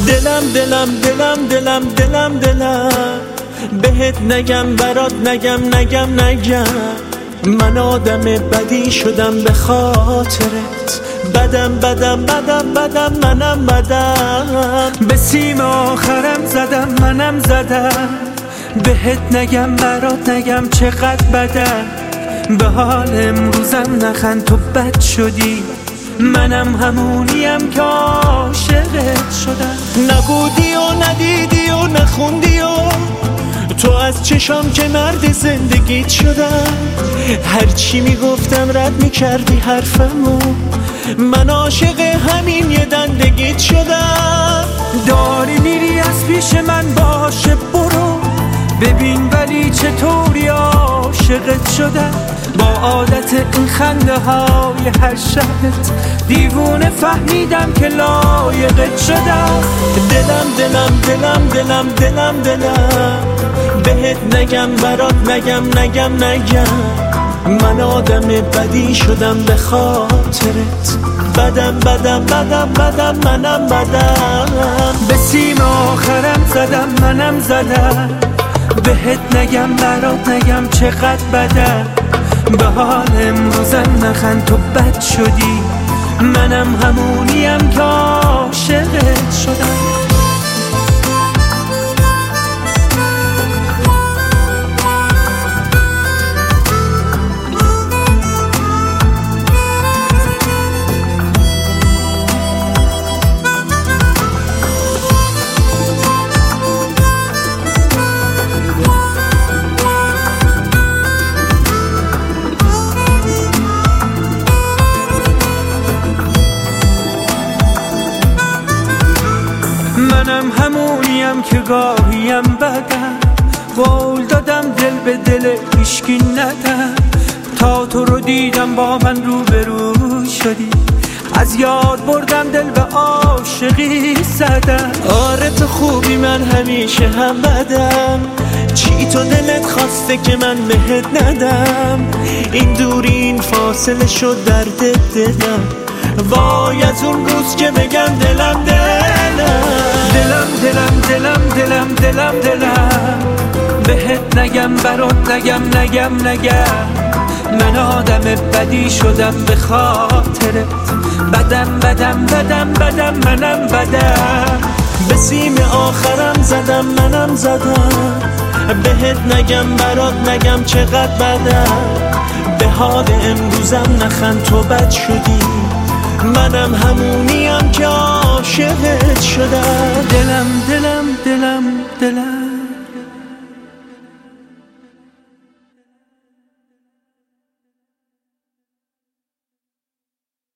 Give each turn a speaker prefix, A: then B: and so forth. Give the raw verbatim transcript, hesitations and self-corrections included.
A: دلم دلم دلم دلم دلم دلم بهت نگم برات نگم نگم نگم من آدم بدی شدم به خاطرت بدم بدم بدم بدم منم بدم به سیم آخرم زدم منم زدم بهت نگم برات نگم چقدر بدم به حال امروزم نخند تو بد شدی منم همونیم که عاشقت شدم نبودی و ندیدی و نخوندی و تو از چشام که مرد زندگیت شدم هرچی میگفتم رد میکردی حرفمو من عاشق همین یه دندگیت شدم داری میری از پیش من باشه برو ببین ولی چطوری عاشقت شدم با عادت این خنده های هر شبت دیوونه فهمیدم که لایقت شدم دلم دلم دلم دلم دلم دلم بهت نگم برات نگم نگم نگم من آدم بدی شدم به خاطرت بدم بدم بدم بدم منم بدم به سیم آخرم زدم منم زدم بهت نگم برات نگم چقدر بدم به حال امروزم نخند تو بد شدی منم همونیم که عاشقت شدم منم همونیم که گاهیم بدم قول دادم دل به دل هیچکی ندم تا تو رو دیدم با من روبرو شدی از یاد بردم دل به عاشقی زدم آره تو خوبی من همیشه هم بدم چی تو دلت خواسته که من بهت ندم این دوری این فاصله شد دردت دلم وای از اون روز که بگم دلم دلم دلم دلم دلم دلم دلم دلم بهت نگم برات نگم نگم نگم من آدم بدی شدم به خاطرت بدم بدم بدم بدم منم بدم به سیم آخرم زدم منم زدم بهت نگم برات نگم چقدر بدم به حال امروزم نخند تو بد شدی منم همونیم که عاشقت شدم دلم دلم دلم دلم